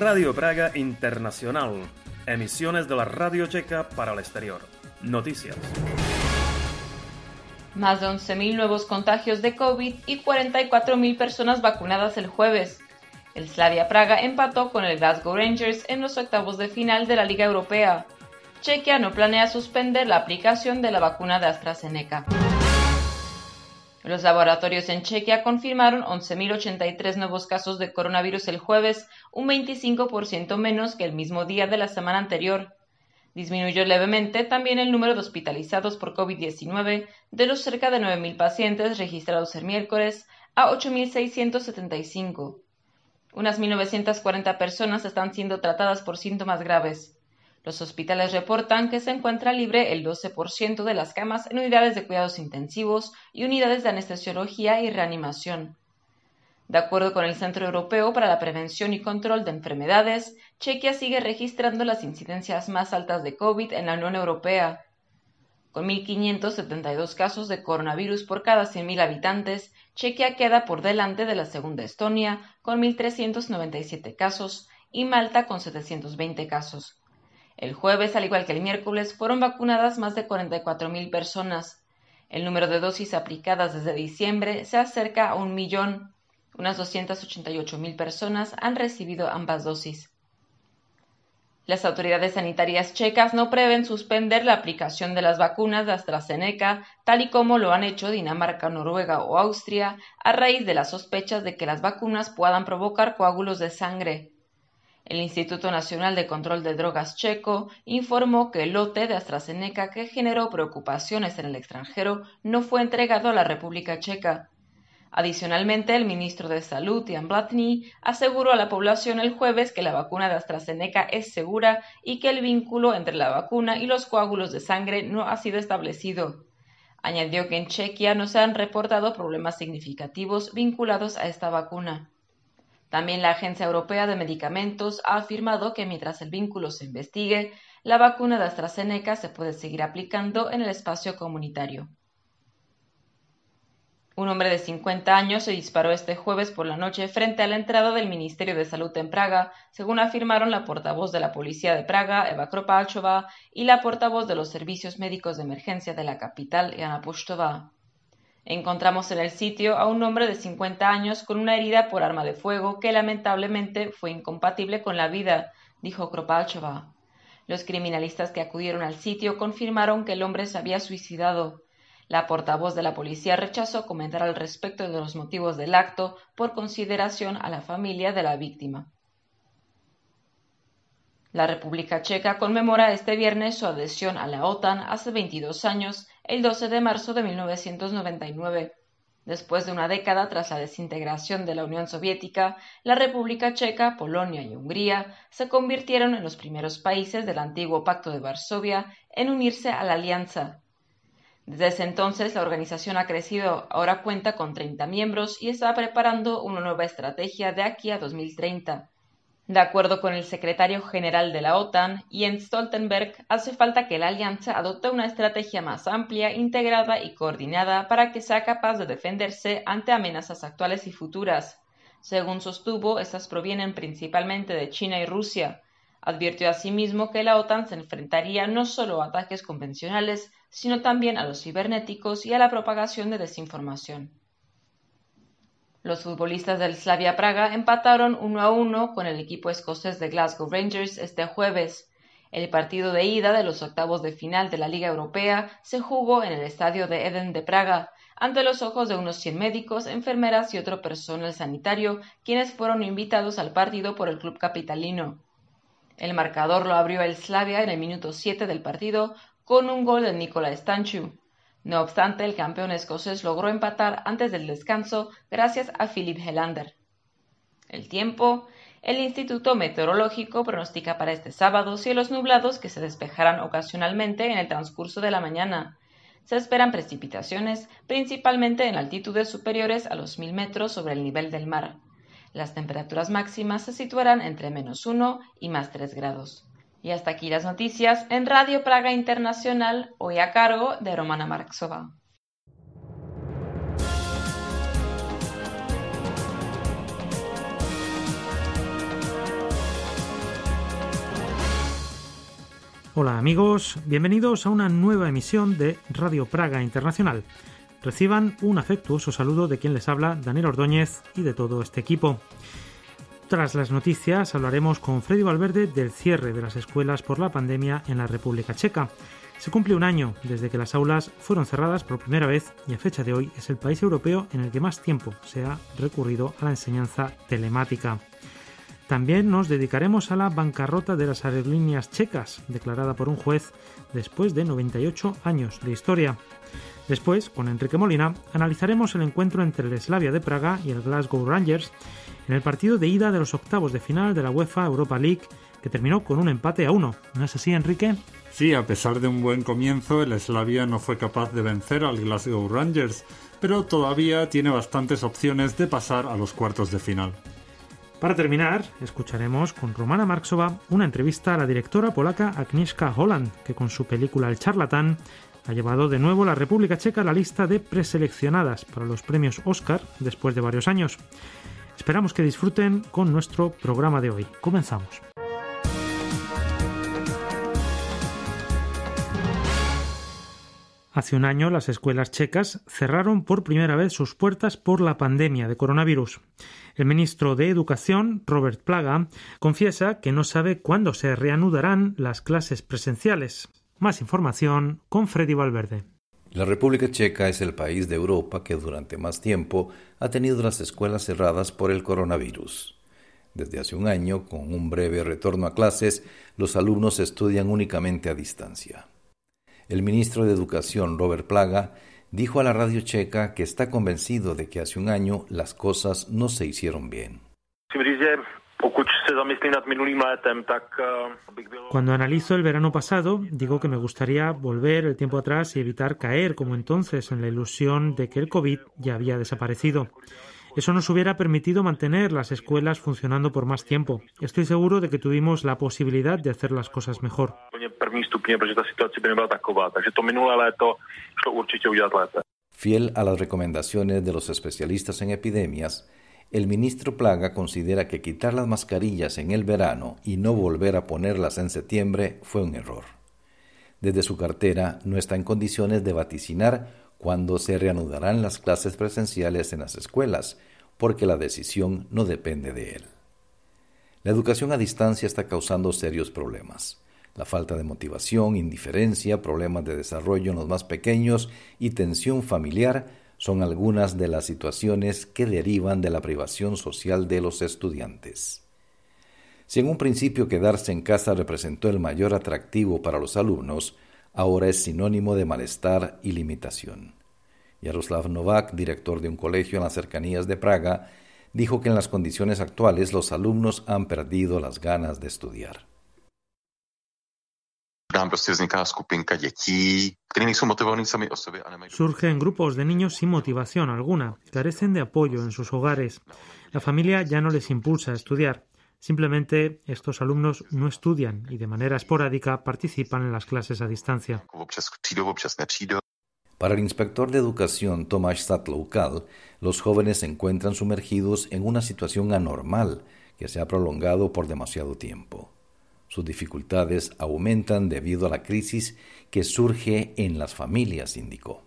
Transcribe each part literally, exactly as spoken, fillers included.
Radio Praga Internacional, emisiones de la Radio Checa para el exterior. Noticias. Más de once mil nuevos contagios de COVID y cuarenta y cuatro mil personas vacunadas el jueves. El Slavia Praga empató con el Glasgow Rangers en los octavos de final de la Liga Europea. Chequia no planea suspender la aplicación de la vacuna de AstraZeneca. Los laboratorios en Chequia confirmaron once mil ochenta y tres nuevos casos de coronavirus el jueves, un veinticinco por ciento menos que el mismo día de la semana anterior. Disminuyó levemente también el número de hospitalizados por COVID diecinueve de los cerca de nueve mil pacientes registrados el miércoles a ocho mil seiscientos setenta y cinco. Unas mil novecientas cuarenta personas están siendo tratadas por síntomas graves. Los hospitales reportan que se encuentra libre el doce por ciento de las camas en unidades de cuidados intensivos y unidades de anestesiología y reanimación. De acuerdo con el Centro Europeo para la Prevención y Control de Enfermedades, Chequia sigue registrando las incidencias más altas de COVID en la Unión Europea. Con mil quinientos setenta y dos casos de coronavirus por cada cien mil habitantes, Chequia queda por delante de la segunda Estonia con mil trescientos noventa y siete casos y Malta con setecientos veinte casos. El jueves, al igual que el miércoles, fueron vacunadas más de cuarenta y cuatro mil personas. El número de dosis aplicadas desde diciembre se acerca a un millón. Unas doscientas ochenta y ocho mil personas han recibido ambas dosis. Las autoridades sanitarias checas no prevén suspender la aplicación de las vacunas de AstraZeneca, tal y como lo han hecho Dinamarca, Noruega o Austria, a raíz de las sospechas de que las vacunas puedan provocar coágulos de sangre. El Instituto Nacional de Control de Drogas checo informó que el lote de AstraZeneca que generó preocupaciones en el extranjero no fue entregado a la República Checa. Adicionalmente, el ministro de Salud, Jan Blatný, aseguró a la población el jueves que la vacuna de AstraZeneca es segura y que el vínculo entre la vacuna y los coágulos de sangre no ha sido establecido. Añadió que en Chequia no se han reportado problemas significativos vinculados a esta vacuna. También la Agencia Europea de Medicamentos ha afirmado que mientras el vínculo se investigue, la vacuna de AstraZeneca se puede seguir aplicando en el espacio comunitario. Un hombre de cincuenta años se disparó este jueves por la noche frente a la entrada del Ministerio de Salud en Praga, según afirmaron la portavoz de la Policía de Praga, Eva Kropalčová, y la portavoz de los Servicios Médicos de Emergencia de la capital, Jana Puštová. Encontramos en el sitio a un hombre de cincuenta años con una herida por arma de fuego que lamentablemente fue incompatible con la vida, dijo Kropalčová. Los criminalistas que acudieron al sitio confirmaron que el hombre se había suicidado. La portavoz de la policía rechazó comentar al respecto de los motivos del acto por consideración a la familia de la víctima. La República Checa conmemora este viernes su adhesión a la OTAN hace veintidós años, el doce de marzo de mil novecientos noventa y nueve. Después de una década tras la desintegración de la Unión Soviética, la República Checa, Polonia y Hungría se convirtieron en los primeros países del antiguo Pacto de Varsovia en unirse a la alianza. Desde ese entonces, la organización ha crecido, ahora cuenta con treinta miembros y está preparando una nueva estrategia de aquí a dos mil treinta. De acuerdo con el secretario general de la OTAN, Jens Stoltenberg, hace falta que la alianza adopte una estrategia más amplia, integrada y coordinada para que sea capaz de defenderse ante amenazas actuales y futuras. Según sostuvo, estas provienen principalmente de China y Rusia. Advirtió asimismo que la OTAN se enfrentaría no solo a ataques convencionales, sino también a los cibernéticos y a la propagación de desinformación. Los futbolistas del Slavia Praga empataron uno a uno con el equipo escocés de Glasgow Rangers este jueves. El partido de ida de los octavos de final de la Liga Europea se jugó en el estadio de Eden de Praga, ante los ojos de unos cien médicos, enfermeras y otro personal sanitario, quienes fueron invitados al partido por el club capitalino. El marcador lo abrió el Slavia en el minuto siete del partido con un gol de Nikola Stanciu. No obstante, el campeón escocés logró empatar antes del descanso gracias a Philip Helander. El tiempo. El Instituto Meteorológico pronostica para este sábado cielos nublados que se despejarán ocasionalmente en el transcurso de la mañana. Se esperan precipitaciones, principalmente en altitudes superiores a los mil metros sobre el nivel del mar. Las temperaturas máximas se situarán entre menos uno y más tres grados. Y hasta aquí las noticias en Radio Praga Internacional, hoy a cargo de Romana Marksova. Hola amigos, bienvenidos a una nueva emisión de Radio Praga Internacional. Reciban un afectuoso saludo de quien les habla, Daniel Ordóñez, y de todo este equipo. Tras las noticias hablaremos con Freddy Valverde del cierre de las escuelas por la pandemia en la República Checa. Se cumple un año desde que las aulas fueron cerradas por primera vez y a fecha de hoy es el país europeo en el que más tiempo se ha recurrido a la enseñanza telemática. También nos dedicaremos a la bancarrota de las aerolíneas checas, declarada por un juez después de noventa y ocho años de historia. Después, con Enrique Molina, analizaremos el encuentro entre el Slavia de Praga y el Glasgow Rangers en el partido de ida de los octavos de final de la UEFA Europa League, que terminó con un empate a uno. ¿No es así, Enrique? Sí, a pesar de un buen comienzo, el Slavia no fue capaz de vencer al Glasgow Rangers, pero todavía tiene bastantes opciones de pasar a los cuartos de final. Para terminar, escucharemos con Romana Marksova una entrevista a la directora polaca Agnieszka Holland, que con su película El charlatán ha llevado de nuevo la República Checa a la lista de preseleccionadas para los premios Oscar después de varios años. Esperamos que disfruten con nuestro programa de hoy. Comenzamos. Hace un año las escuelas checas cerraron por primera vez sus puertas por la pandemia de coronavirus. El ministro de Educación, Robert Plaga, confiesa que no sabe cuándo se reanudarán las clases presenciales. Más información con Freddy Valverde. La República Checa es el país de Europa que durante más tiempo ha tenido las escuelas cerradas por el coronavirus. Desde hace un año, con un breve retorno a clases, los alumnos estudian únicamente a distancia. El ministro de Educación, Robert Plaga, dijo a la radio checa que está convencido de que hace un año las cosas no se hicieron bien. Cuando analizo el verano pasado, digo que me gustaría volver el tiempo atrás y evitar caer como entonces en la ilusión de que el COVID ya había desaparecido. Eso nos hubiera permitido mantener las escuelas funcionando por más tiempo. Estoy seguro de que tuvimos la posibilidad de hacer las cosas mejor. Fiel a las recomendaciones de los especialistas en epidemias, el ministro Plaga considera que quitar las mascarillas en el verano y no volver a ponerlas en septiembre fue un error. Desde su cartera no está en condiciones de vaticinar cuándo se reanudarán las clases presenciales en las escuelas, porque la decisión no depende de él. La educación a distancia está causando serios problemas. La falta de motivación, indiferencia, problemas de desarrollo en los más pequeños y tensión familiar son algunas de las situaciones que derivan de la privación social de los estudiantes. Si en un principio quedarse en casa representó el mayor atractivo para los alumnos, ahora es sinónimo de malestar y limitación. Jaroslav Novak, director de un colegio en las cercanías de Praga, dijo que en las condiciones actuales los alumnos han perdido las ganas de estudiar. Surgen grupos de niños sin motivación alguna, carecen de apoyo en sus hogares. La familia ya no les impulsa a estudiar. Simplemente estos alumnos no estudian y de manera esporádica participan en las clases a distancia. Para el inspector de educación Tomáš Satloukal, los jóvenes se encuentran sumergidos en una situación anormal que se ha prolongado por demasiado tiempo. Sus dificultades aumentan debido a la crisis que surge en las familias, indicó.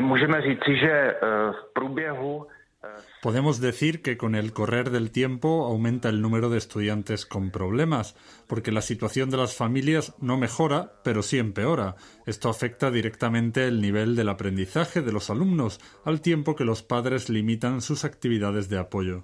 Podemos decir que con el correr del tiempo aumenta el número de estudiantes con problemas, porque la situación de las familias no mejora, pero sí empeora. Esto afecta directamente el nivel del aprendizaje de los alumnos, al tiempo que los padres limitan sus actividades de apoyo.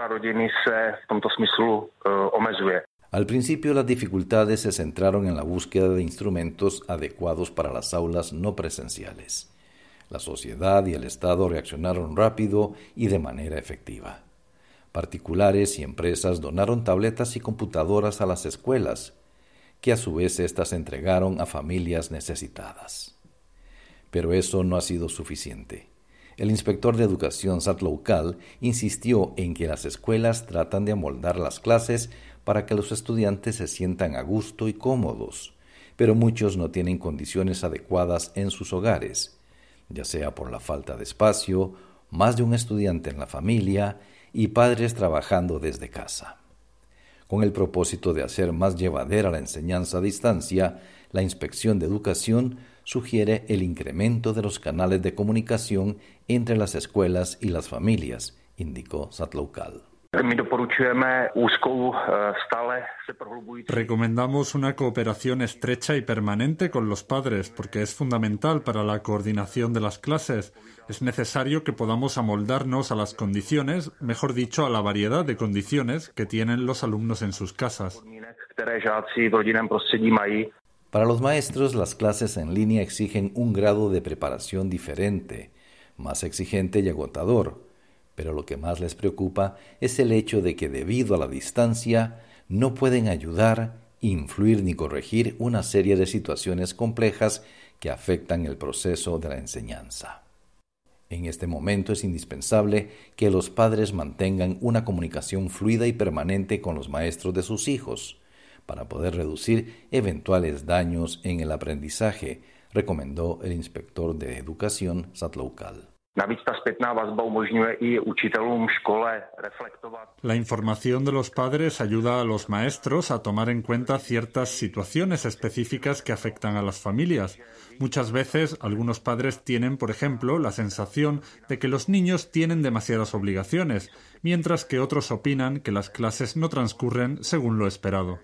Al principio las dificultades se centraron en la búsqueda de instrumentos adecuados para las aulas no presenciales. La sociedad y el Estado reaccionaron rápido y de manera efectiva. Particulares y empresas donaron tabletas y computadoras a las escuelas, que a su vez éstas entregaron a familias necesitadas. Pero eso no ha sido suficiente. El inspector de educación Satloukal insistió en que las escuelas tratan de amoldar las clases para que los estudiantes se sientan a gusto y cómodos, pero muchos no tienen condiciones adecuadas en sus hogares, ya sea por la falta de espacio, más de un estudiante en la familia y padres trabajando desde casa. Con el propósito de hacer más llevadera la enseñanza a distancia, la Inspección de Educación sugiere el incremento de los canales de comunicación entre las escuelas y las familias, indicó Zatloukal. Recomendamos una cooperación estrecha y permanente con los padres porque es fundamental para la coordinación de las clases. Es necesario que podamos amoldarnos a las condiciones, mejor dicho, a la variedad de condiciones que tienen los alumnos en sus casas. Para los maestros, las clases en línea exigen un grado de preparación diferente, más exigente y agotador. Pero lo que más les preocupa es el hecho de que debido a la distancia no pueden ayudar, influir ni corregir una serie de situaciones complejas que afectan el proceso de la enseñanza. En este momento es indispensable que los padres mantengan una comunicación fluida y permanente con los maestros de sus hijos para poder reducir eventuales daños en el aprendizaje, recomendó el inspector de educación Zatloukal. La información de los padres ayuda a los maestros a tomar en cuenta ciertas situaciones específicas que afectan a las familias. Muchas veces, algunos padres tienen, por ejemplo, la sensación de que los niños tienen demasiadas obligaciones, mientras que otros opinan que las clases no transcurren según lo esperado.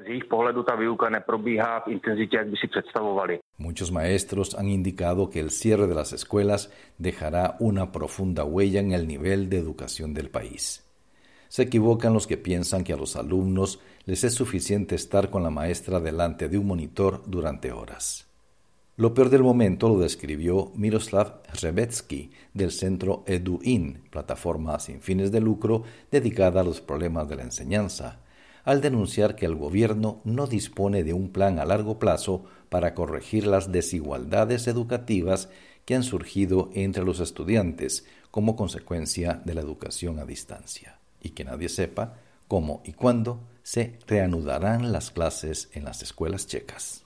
Muchos maestros han indicado que el cierre de las escuelas dejará una profunda huella en el nivel de educación del país. Se equivocan los que piensan que a los alumnos les es suficiente estar con la maestra delante de un monitor durante horas. Lo peor del momento lo describió Miroslav Hřebetsky del centro EduIn, plataforma sin fines de lucro dedicada a los problemas de la enseñanza, al denunciar que el gobierno no dispone de un plan a largo plazo para corregir las desigualdades educativas que han surgido entre los estudiantes como consecuencia de la educación a distancia, y que nadie sepa cómo y cuándo se reanudarán las clases en las escuelas checas.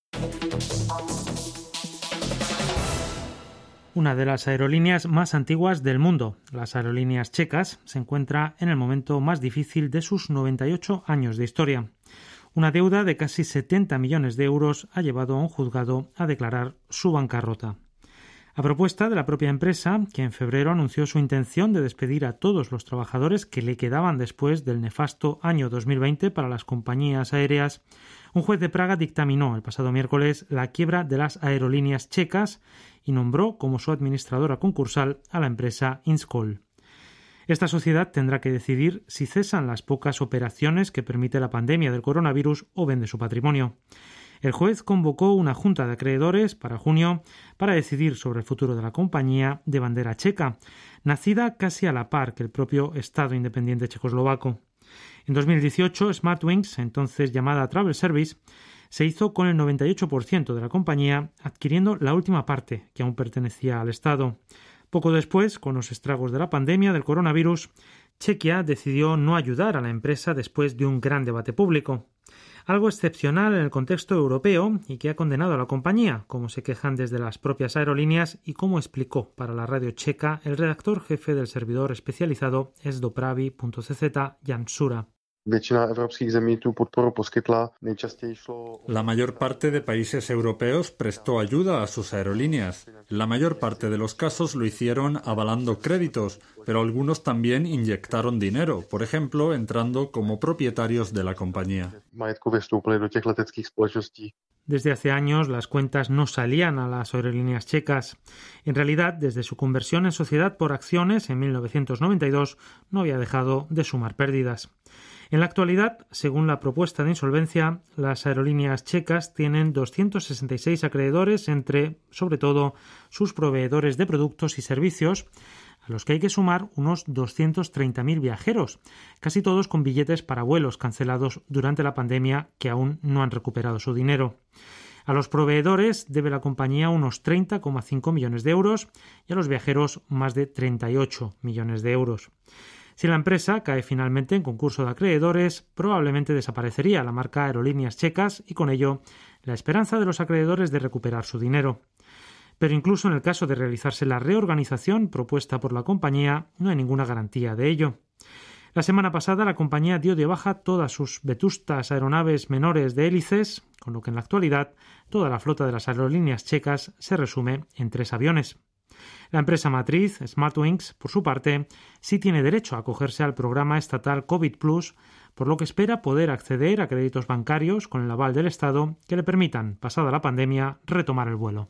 Una de las aerolíneas más antiguas del mundo, las aerolíneas checas, se encuentra en el momento más difícil de sus noventa y ocho años de historia. Una deuda de casi setenta millones de euros ha llevado a un juzgado a declarar su bancarrota. A propuesta de la propia empresa, que en febrero anunció su intención de despedir a todos los trabajadores que le quedaban después del nefasto año dos mil veinte para las compañías aéreas, un juez de Praga dictaminó el pasado miércoles la quiebra de las aerolíneas checas y nombró como su administradora concursal a la empresa Inskol. Esta sociedad tendrá que decidir si cesan las pocas operaciones que permite la pandemia del coronavirus o vende su patrimonio. El juez convocó una junta de acreedores para junio para decidir sobre el futuro de la compañía de bandera checa, nacida casi a la par que el propio Estado independiente checoslovaco. En dos mil dieciocho, SmartWings, entonces llamada Travel Service, se hizo con el noventa y ocho por ciento de la compañía, adquiriendo la última parte, que aún pertenecía al Estado. Poco después, con los estragos de la pandemia del coronavirus, Chequia decidió no ayudar a la empresa después de un gran debate público. Algo excepcional en el contexto europeo y que ha condenado a la compañía, como se quejan desde las propias aerolíneas y como explicó para la radio checa el redactor jefe del servidor especializado esdopravy punto c z, Jan Sura. La mayor parte de países europeos prestó ayuda a sus aerolíneas. La mayor parte de los casos lo hicieron avalando créditos, pero algunos también inyectaron dinero, por ejemplo, entrando como propietarios de la compañía. Desde hace años las cuentas no salían a las aerolíneas checas. En realidad, desde su conversión en sociedad por acciones en mil novecientos noventa y dos, no había dejado de sumar pérdidas. En la actualidad, según la propuesta de insolvencia, las aerolíneas checas tienen doscientos sesenta y seis acreedores entre, sobre todo, sus proveedores de productos y servicios, a los que hay que sumar unos doscientos treinta mil viajeros, casi todos con billetes para vuelos cancelados durante la pandemia que aún no han recuperado su dinero. A los proveedores debe la compañía unos treinta coma cinco millones de euros y a los viajeros más de treinta y ocho millones de euros. Si la empresa cae finalmente en concurso de acreedores, probablemente desaparecería la marca Aerolíneas Checas y con ello la esperanza de los acreedores de recuperar su dinero. Pero incluso en el caso de realizarse la reorganización propuesta por la compañía, no hay ninguna garantía de ello. La semana pasada la compañía dio de baja todas sus vetustas aeronaves menores de hélices, con lo que en la actualidad toda la flota de las aerolíneas checas se resume en tres aviones. La empresa matriz, Smartwings, por su parte, sí tiene derecho a acogerse al programa estatal COVID Plus, por lo que espera poder acceder a créditos bancarios con el aval del Estado que le permitan, pasada la pandemia, retomar el vuelo.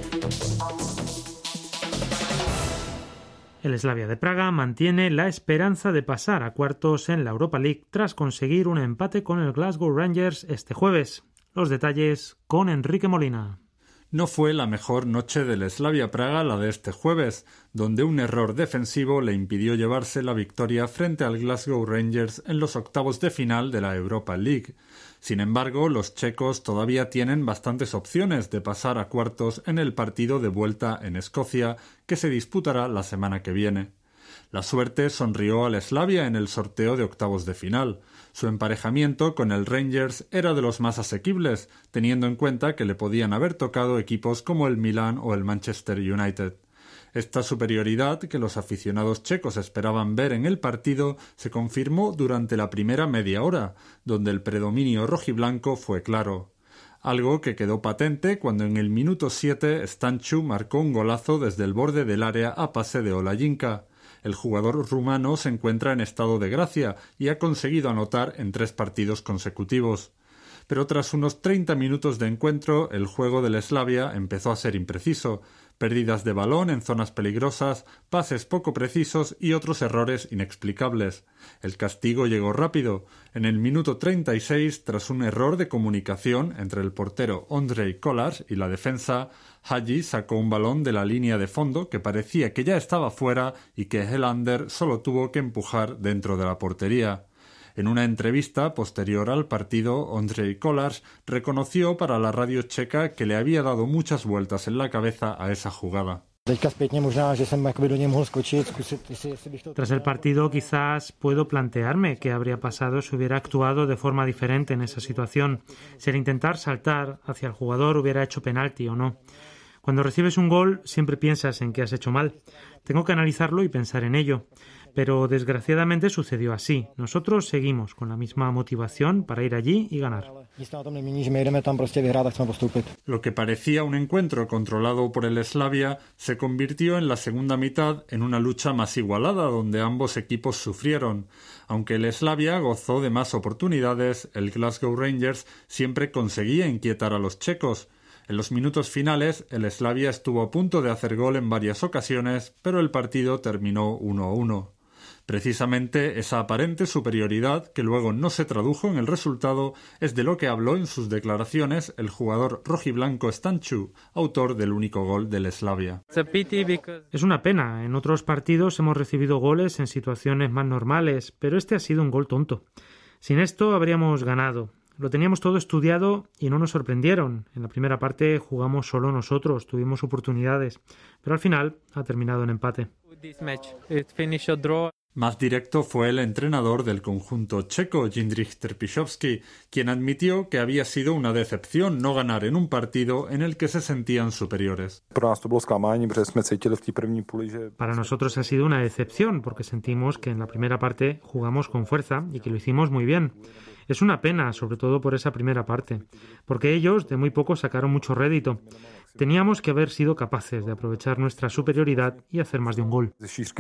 El Slavia de Praga mantiene la esperanza de pasar a cuartos en la Europa League tras conseguir un empate con el Glasgow Rangers este jueves. Los detalles con Enrique Molina. No fue la mejor noche del Slavia Praga la de este jueves, donde un error defensivo le impidió llevarse la victoria frente al Glasgow Rangers en los octavos de final de la Europa League. Sin embargo, los checos todavía tienen bastantes opciones de pasar a cuartos en el partido de vuelta en Escocia, que se disputará la semana que viene. La suerte sonrió al Slavia en el sorteo de octavos de final. Su emparejamiento con el Rangers era de los más asequibles, teniendo en cuenta que le podían haber tocado equipos como el Milan o el Manchester United. Esta superioridad que los aficionados checos esperaban ver en el partido se confirmó durante la primera media hora, donde el predominio rojiblanco fue claro. Algo que quedó patente cuando en el minuto siete Stanchu marcó un golazo desde el borde del área a pase de Olajinka. El jugador rumano se encuentra en estado de gracia y ha conseguido anotar en tres partidos consecutivos. Pero tras unos treinta minutos de encuentro, el juego del Slavia empezó a ser impreciso. Pérdidas de balón en zonas peligrosas, pases poco precisos y otros errores inexplicables. El castigo llegó rápido. En el minuto treinta y seis, tras un error de comunicación entre el portero Ondrej Kolář y la defensa, Hagi sacó un balón de la línea de fondo que parecía que ya estaba fuera y que Helander solo tuvo que empujar dentro de la portería. En una entrevista posterior al partido, Ondrej Kolář reconoció para la radio checa que le había dado muchas vueltas en la cabeza a esa jugada. Tras el partido quizás puedo plantearme qué habría pasado si hubiera actuado de forma diferente en esa situación, si al intentar saltar hacia el jugador hubiera hecho penalti o no. Cuando recibes un gol siempre piensas en que has hecho mal. Tengo que analizarlo y pensar en ello. Pero desgraciadamente sucedió así. Nosotros seguimos con la misma motivación para ir allí y ganar. Lo que parecía un encuentro controlado por el Slavia se convirtió en la segunda mitad en una lucha más igualada donde ambos equipos sufrieron. Aunque el Slavia gozó de más oportunidades, el Glasgow Rangers siempre conseguía inquietar a los checos. En los minutos finales, el Slavia estuvo a punto de hacer gol en varias ocasiones, pero el partido terminó uno a uno. Precisamente esa aparente superioridad, que luego no se tradujo en el resultado, es de lo que habló en sus declaraciones el jugador rojiblanco Stanchu, autor del único gol del Slavia. Es una pena. En otros partidos hemos recibido goles en situaciones más normales, pero este ha sido un gol tonto. Sin esto habríamos ganado. Lo teníamos todo estudiado y no nos sorprendieron. En la primera parte jugamos solo nosotros, tuvimos oportunidades, pero al final ha terminado en empate. Más directo fue el entrenador del conjunto checo, Jindřich Trpišovský, quien admitió que había sido una decepción no ganar en un partido en el que se sentían superiores. Para nosotros ha sido una decepción porque sentimos que en la primera parte jugamos con fuerza y que lo hicimos muy bien. Es una pena, sobre todo por esa primera parte, porque ellos de muy poco sacaron mucho rédito. Teníamos que haber sido capaces de aprovechar nuestra superioridad y hacer más de un gol.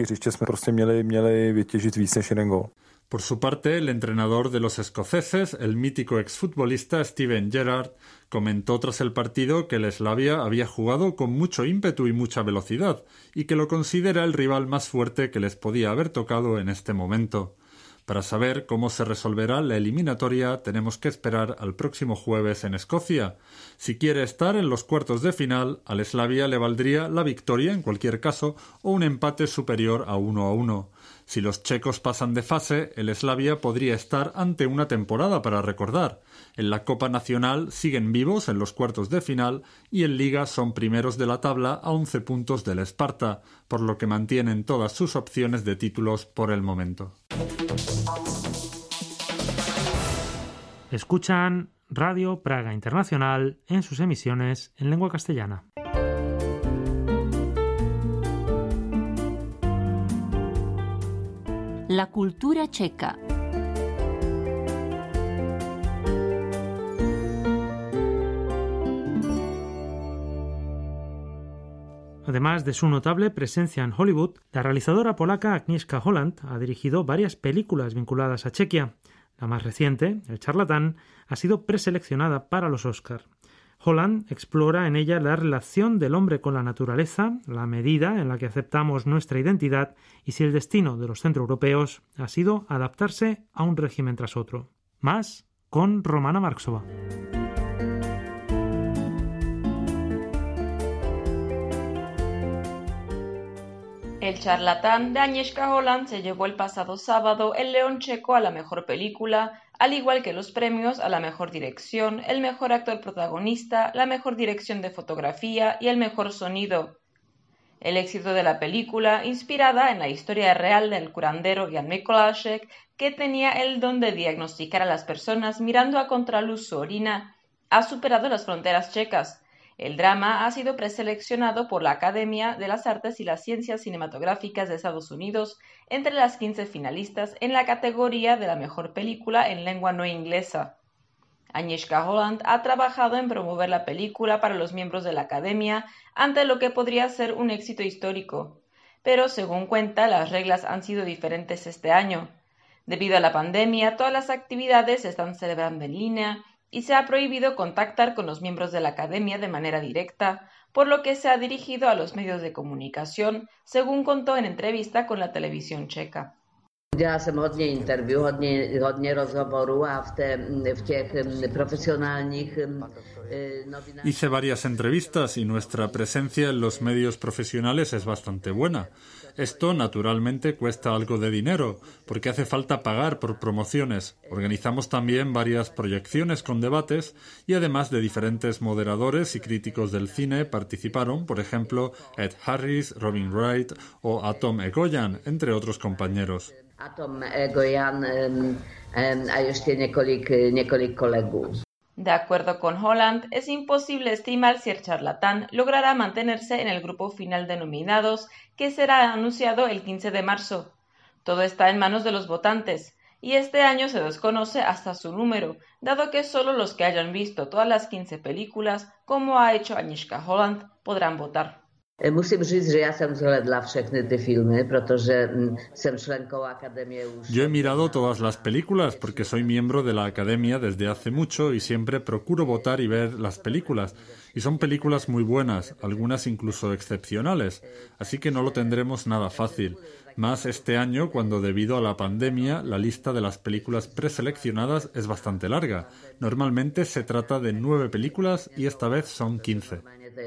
Por su parte, el entrenador de los escoceses, el mítico exfutbolista Steven Gerrard, comentó tras el partido que el Slavia había jugado con mucho ímpetu y mucha velocidad y que lo considera el rival más fuerte que les podía haber tocado en este momento. Para saber cómo se resolverá la eliminatoria tenemos que esperar al próximo jueves en Escocia. Si quiere estar en los cuartos de final, al Slavia le valdría la victoria en cualquier caso o un empate superior a uno a uno. Si los checos pasan de fase, el Slavia podría estar ante una temporada para recordar. En la Copa Nacional siguen vivos en los cuartos de final y en Liga son primeros de la tabla a once puntos del Sparta, por lo que mantienen todas sus opciones de títulos por el momento. Escuchan Radio Praga Internacional en sus emisiones en lengua castellana. La cultura checa. Además de su notable presencia en Hollywood, la realizadora polaca Agnieszka Holland ha dirigido varias películas vinculadas a Chequia. La más reciente, El charlatán, ha sido preseleccionada para los Oscar. Holland explora en ella la relación del hombre con la naturaleza, la medida en la que aceptamos nuestra identidad y si el destino de los centroeuropeos ha sido adaptarse a un régimen tras otro. Más con Romana Marksova. El charlatán de Agnieszka Holland se llevó el pasado sábado el León Checo a la mejor película, al igual que los premios a la mejor dirección, el mejor actor protagonista, la mejor dirección de fotografía y el mejor sonido. El éxito de la película, inspirada en la historia real del curandero Jan Mikolášek, que tenía el don de diagnosticar a las personas mirando a contraluz su orina, ha superado las fronteras checas. El drama ha sido preseleccionado por la Academia de las Artes y las Ciencias Cinematográficas de Estados Unidos entre las quince finalistas en la categoría de la mejor película en lengua no inglesa. Agnieszka Holland ha trabajado en promover la película para los miembros de la Academia ante lo que podría ser un éxito histórico, pero según cuenta, las reglas han sido diferentes este año. Debido a la pandemia, todas las actividades se están celebrando en línea y se ha prohibido contactar con los miembros de la Academia de manera directa, por lo que se ha dirigido a los medios de comunicación, según contó en entrevista con la televisión checa. Dělala jsem hodně interview, hodně, hodně rozhovorů a v, té, v těch profesionálních novinách. Hice varias entrevistas y nuestra presencia en los medios profesionales es bastante buena. Esto, naturalmente, cuesta algo de dinero, porque hace falta pagar por promociones. Organizamos también varias proyecciones con debates y además de diferentes moderadores y críticos del cine participaron, por ejemplo, Ed Harris, Robin Wright o Atom Egoyan, entre otros compañeros. Atom Egoyan a ještě několik, několik kolegů. De acuerdo con Holland, es imposible estimar si el charlatán logrará mantenerse en el grupo final de nominados, que será anunciado el quince de marzo. Todo está en manos de los votantes, y este año se desconoce hasta su número, dado que solo los que hayan visto todas las quince películas, como ha hecho Agnieszka Holland, podrán votar. Musím říct, že já jsem zhlédla všechny ty filmy, protože jsem členkou akademie už. Yo he mirado todas las películas porque soy miembro de la academia desde hace mucho y siempre procuro votar y ver las películas. Y son películas muy buenas, algunas incluso excepcionales, así que no lo tendremos nada fácil. Más este año, cuando debido a la pandemia, la lista de las películas preseleccionadas es bastante larga. Normalmente se trata de nueve películas y esta vez son quince.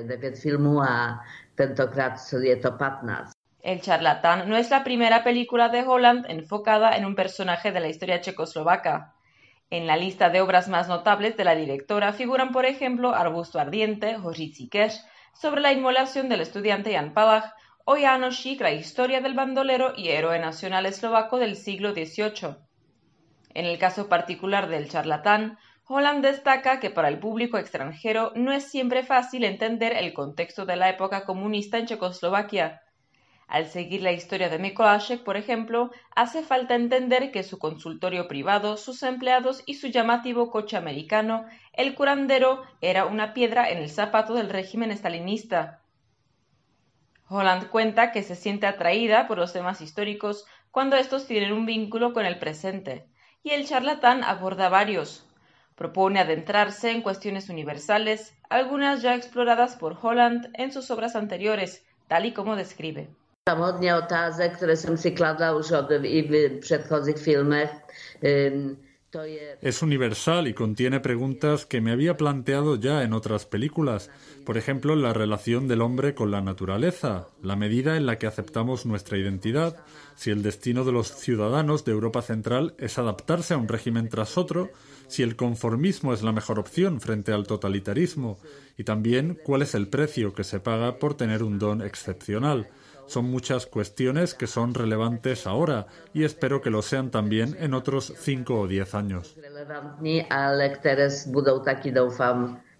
El charlatán no es la primera película de Holland enfocada en un personaje de la historia checoslovaca. En la lista de obras más notables de la directora figuran, por ejemplo, Arbusto ardiente, Hořící keř, sobre la inmolación del estudiante Jan Palach, o Jánošík, la historia del bandolero y héroe nacional eslovaco del siglo dieciocho. En el caso particular del charlatán, Holland destaca que para el público extranjero no es siempre fácil entender el contexto de la época comunista en Checoslovaquia. Al seguir la historia de Mikolášek, por ejemplo, hace falta entender que su consultorio privado, sus empleados y su llamativo coche americano, el curandero, era una piedra en el zapato del régimen estalinista. Holland cuenta que se siente atraída por los temas históricos cuando estos tienen un vínculo con el presente, y el charlatán aborda varios. Propone adentrarse en cuestiones universales, algunas ya exploradas por Holland en sus obras anteriores, tal y como describe. Tam hodně otázek, které jsem si kladla už od, i v předchozích filmech. To je... Es universal y contiene preguntas que me había planteado ya en otras películas. Por ejemplo, la relación del hombre con la naturaleza, la medida en la que aceptamos nuestra identidad, si el destino de los ciudadanos de Europa Central es adaptarse a un régimen tras otro, si el conformismo es la mejor opción frente al totalitarismo y también cuál es el precio que se paga por tener un don excepcional. Son muchas cuestiones que son relevantes ahora y espero que lo sean también en otros cinco o diez años. Relevantní, ale které budou taky, doufám,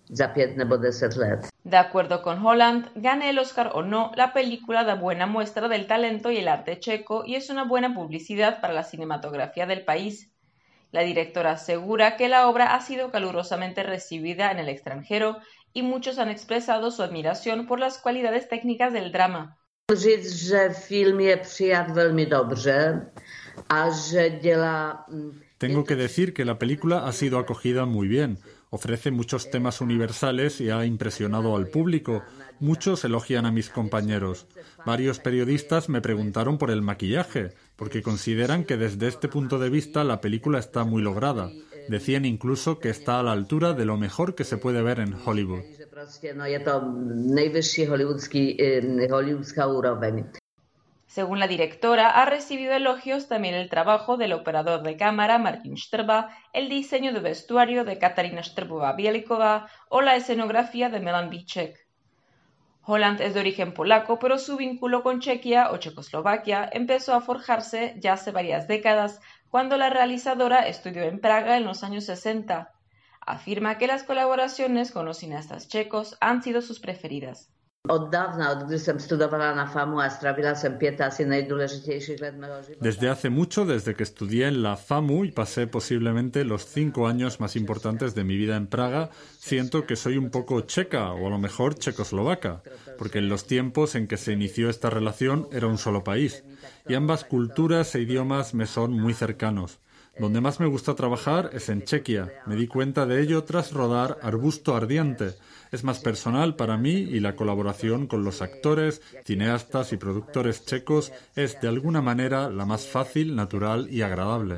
za pięć nebo deset let. De acuerdo con Holland, gane el Oscar o no, la película da buena muestra del talento y el arte checo y es una buena publicidad para la cinematografía del país. La directora asegura que la obra ha sido calurosamente recibida en el extranjero y muchos han expresado su admiración por las cualidades técnicas del drama. Tengo que decir que la película ha sido acogida muy bien. Ofrece muchos temas universales y ha impresionado al público. Muchos elogian a mis compañeros. Varios periodistas me preguntaron por el maquillaje, porque consideran que desde este punto de vista la película está muy lograda. Decían incluso que está a la altura de lo mejor que se puede ver en Hollywood. Según la directora, ha recibido elogios también el trabajo del operador de cámara Martin Štrba, el diseño de vestuario de Katarina Štrbová-Bielikova o la escenografía de Milan Bíček. Holland es de origen polaco, pero su vínculo con Chequia o Checoslovaquia empezó a forjarse ya hace varias décadas, cuando la realizadora estudió en Praga en los años sesenta. Afirma que las colaboraciones con los cineastas checos han sido sus preferidas. Desde hace mucho, desde que estudié en la FAMU y pasé posiblemente los cinco años más importantes de mi vida en Praga, siento que soy un poco checa o a lo mejor checoslovaca, porque en los tiempos en que se inició esta relación era un solo país, y ambas culturas e idiomas me son muy cercanos. Donde más me gusta trabajar es en Chequia. Me di cuenta de ello tras rodar Arbusto Ardiente. Es más personal para mí y la colaboración con los actores, cineastas y productores checos es de alguna manera la más fácil, natural y agradable.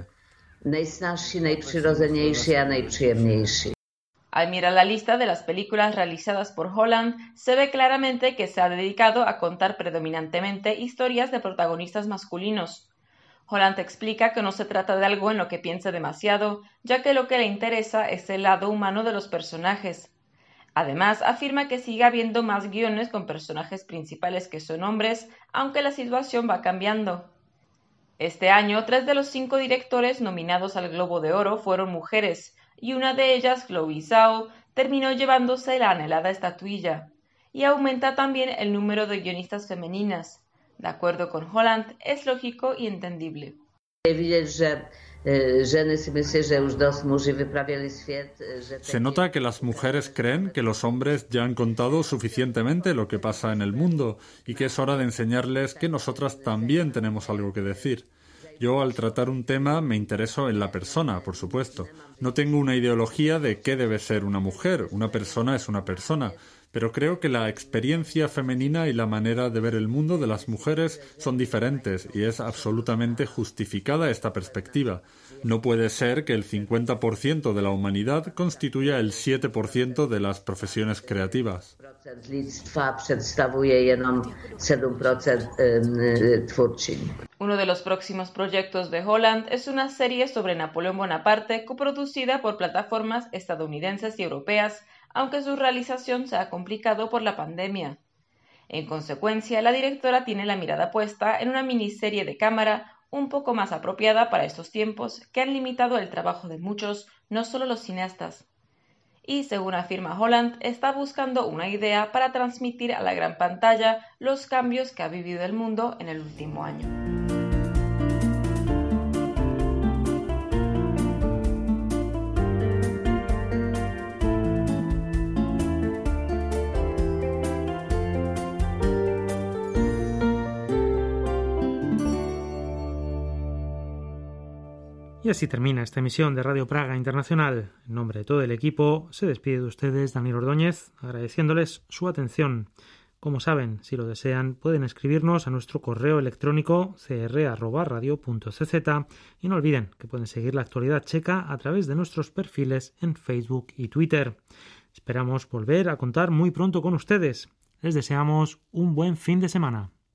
Al mirar la lista de las películas realizadas por Holland, se ve claramente que se ha dedicado a contar predominantemente historias de protagonistas masculinos. Holland explica que no se trata de algo en lo que piense demasiado, ya que lo que le interesa es el lado humano de los personajes. Además, afirma que sigue habiendo más guiones con personajes principales que son hombres, aunque la situación va cambiando. Este año, tres de los cinco directores nominados al Globo de Oro fueron mujeres, y una de ellas, Chloe Zhao, terminó llevándose la anhelada estatuilla. Y aumenta también el número de guionistas femeninas. De acuerdo con Holland, es lógico y entendible. Se nota que las mujeres creen que los hombres ya han contado suficientemente lo que pasa en el mundo y que es hora de enseñarles que nosotras también tenemos algo que decir. Yo, al tratar un tema, me intereso en la persona, por supuesto. No tengo una ideología de qué debe ser una mujer. Una persona es una persona. Pero creo que la experiencia femenina y la manera de ver el mundo de las mujeres son diferentes y es absolutamente justificada esta perspectiva. No puede ser que el cincuenta por ciento de la humanidad constituya el siete por ciento de las profesiones creativas. Uno de los próximos proyectos de Holland es una serie sobre Napoleón Bonaparte coproducida por plataformas estadounidenses y europeas, aunque su realización se ha complicado por la pandemia. En consecuencia, la directora tiene la mirada puesta en una miniserie de cámara un poco más apropiada para estos tiempos que han limitado el trabajo de muchos, no solo los cineastas. Y, según afirma Holland, está buscando una idea para transmitir a la gran pantalla los cambios que ha vivido el mundo en el último año. Y así termina esta emisión de Radio Praga Internacional. En nombre de todo el equipo, se despide de ustedes Daniel Ordóñez, agradeciéndoles su atención. Como saben, si lo desean, pueden escribirnos a nuestro correo electrónico c r arroba radio punto c z y no olviden que pueden seguir la actualidad checa a través de nuestros perfiles en Facebook y Twitter. Esperamos volver a contar muy pronto con ustedes. Les deseamos un buen fin de semana.